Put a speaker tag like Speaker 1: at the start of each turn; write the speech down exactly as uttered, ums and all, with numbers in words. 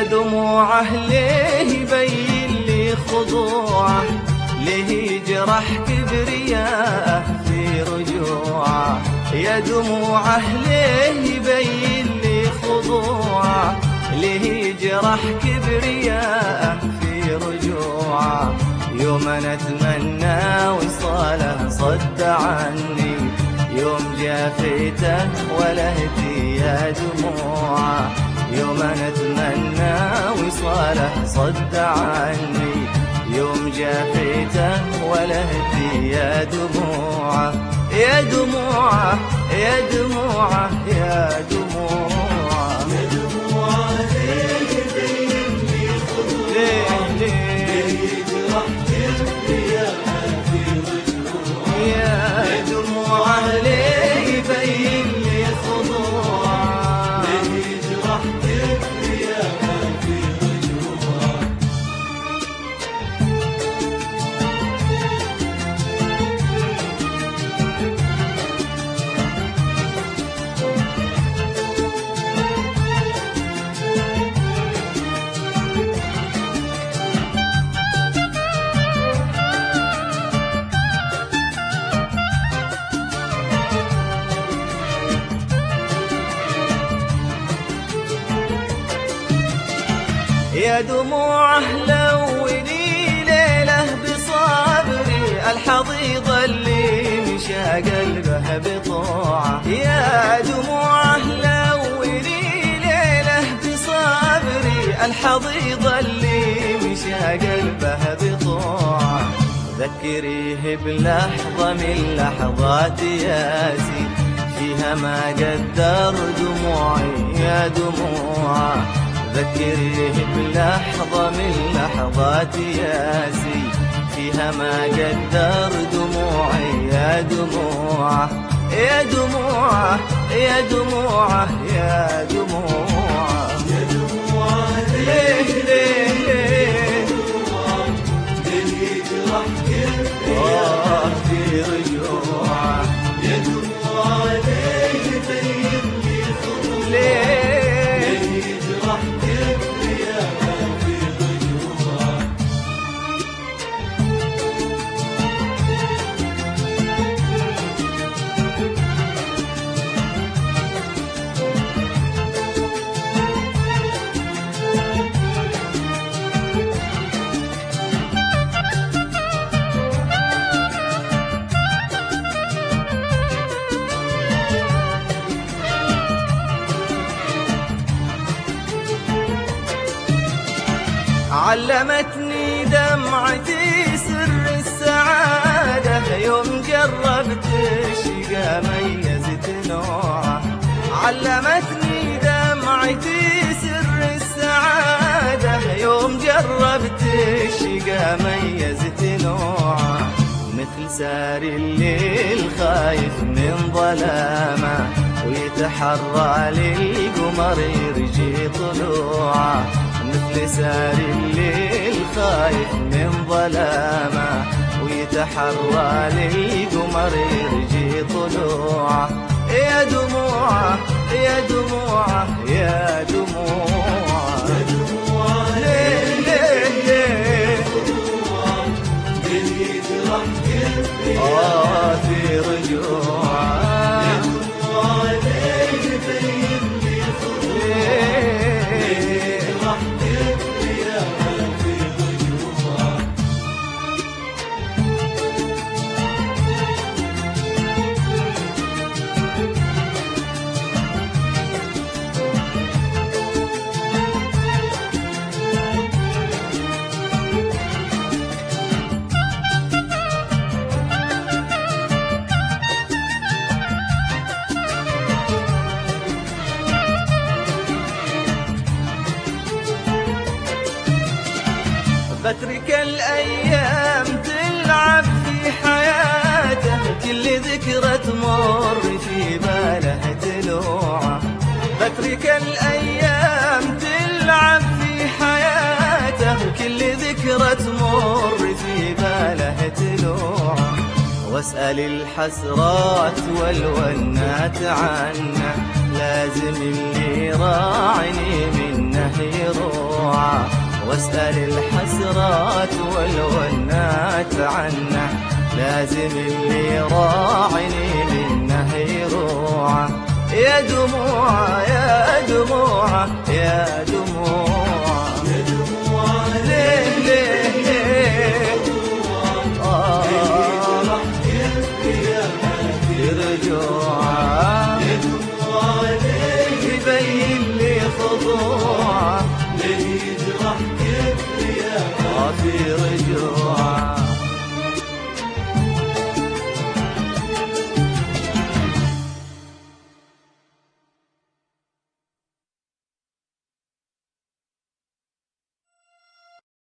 Speaker 1: دموعه ليه يبين لي خضوعه، ليه جرح كبرياءه في رجوعه. يا دموعه ليه يبين لي خضوعه، ليه جرح كبرياءه في رجوعه. يوم انا اتمنى وصاله صد عني، يوم جافيته ولا هدي يا دموعه. يوم انا اتمنى وصاله صد عني، يوم جافيته ولا هدي يا دموعه. يا دموعه يا دموعه يا دموعه
Speaker 2: يا دموعه ليه يبين لي خضوعه،
Speaker 1: ليه ليه
Speaker 2: جرح كبرياءه في رجوعه.
Speaker 1: يا دموعه ليه يبين لي خضوعه،
Speaker 2: ليه جرح كبرياءه في رجوعه.
Speaker 1: يا دموعه لوني ليله بصبري، الحضيض اللي مشى قلبه بطوعه. يا دموعه لوني ليله بصبري، الحضيض اللي مشى قلبه بطوعه. ذكريه بلحظه من لحظات ياسي، فيها ما قدر دموعي يا دموعه. ذكريه بلحظة من لحظات ياسي، فيها ما قدر دموعي يا دموعه. يا دموعه يا دموعه يا دموعه
Speaker 2: يا دموعه
Speaker 1: ليه ليه ليه
Speaker 2: ليه جرح كبرياءه
Speaker 1: في رجوعه.
Speaker 2: يا دموعه ليه يبين لي خضوعه،
Speaker 1: ليه
Speaker 2: ليه جرح كبرياءه في رجوعه.
Speaker 1: علمتني دمعتي سر السعادة، يوم جربت الشقا ميزت نوعه. علمتني دمعتي سر السعادة، يوم جربت الشقا ميزت نوعه. مثل ساري الليل خايف من ظلامه، ويتحرى للقمر يرجي طلوعه. مثل ساري الليل خايف من ظلامه، ويتحرى للقمر يرجي طلوعه. يا دموعه يا دموعه يا دموعه
Speaker 2: يا دموعه
Speaker 1: ليه ليه ليه
Speaker 2: ليه جرح كبرياءه
Speaker 1: آه في رجوعه.
Speaker 2: يا دموعه ليه يبين لي خضوعه، ليه جرح كبرياءه في رجوعه.
Speaker 1: بترك الأيام تلعب في حياته، كل ذكرى تمر في باله تلوعه. بترك الأيام تلعب في حياته، كل ذكرى تمر في باله تلوعه. واسأل الحسرات والونات عنه، لازم اللي يراعني منه يروعه، واسأل الحسرات والونات عنه، لازم اللي يراعني منه يروعه. يا دموعه يا دموعه يا دموعه
Speaker 2: يا دموع
Speaker 1: ليه ليه ليه آه
Speaker 2: راح يبكي يا حبيبي
Speaker 1: رجوعه